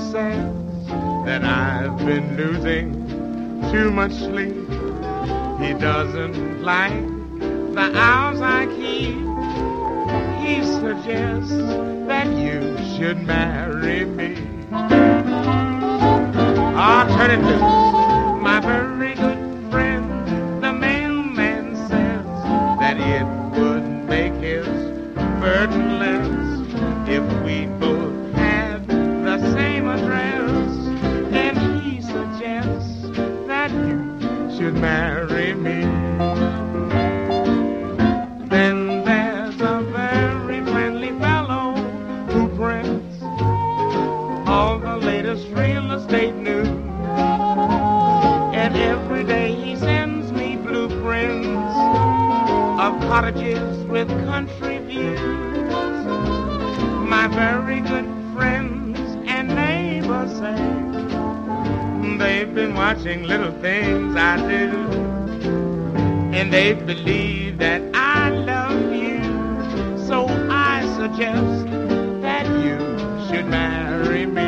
says that I've been losing too much sleep. He doesn't like the hours I keep. He suggests that you should marry me. Ah, turn it loose, my very good friend. The mailman says that it would make his burden less if we both had the same address. And he suggests that you should marry me. Then there's a very friendly fellow who prints all the latest real estate news. And every day he sends me blueprints of cottages with country views. My very good friends and neighbors say they've been watching little things I do, and they believe that I love you. So I suggest that you should marry me.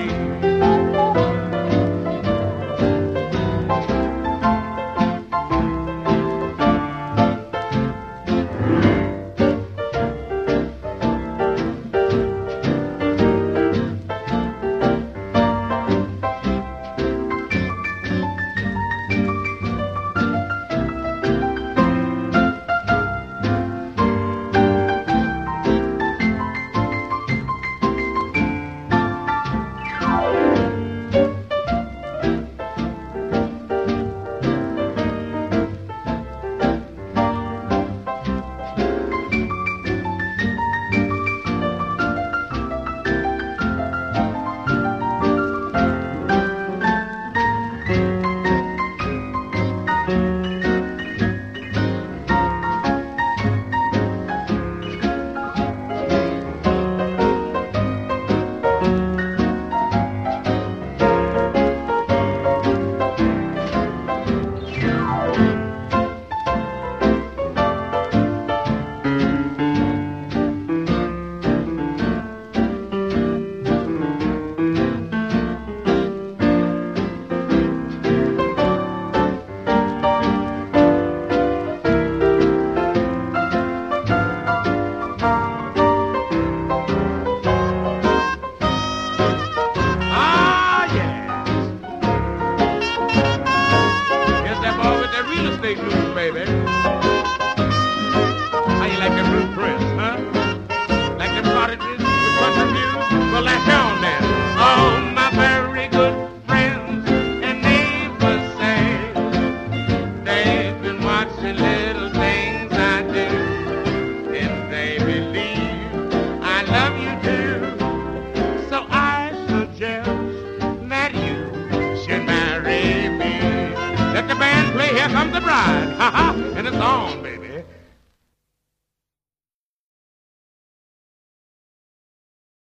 Let the band play, Here Comes the Bride, ha ha, and it's on, baby.